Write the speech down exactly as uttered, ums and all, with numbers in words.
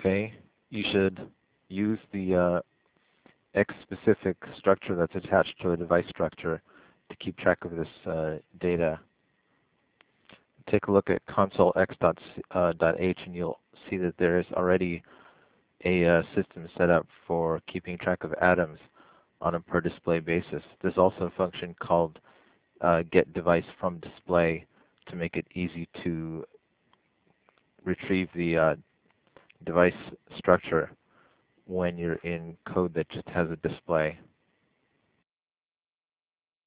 okay, you should use the uh, X-specific structure that's attached to a device structure to keep track of this uh, data. Take a look at console x.h and you'll see that there is already a uh, system set up for keeping track of atoms on a per display basis. There's also a function called uh, get device from display to make it easy to retrieve the uh, device structure when you're in code that just has a display.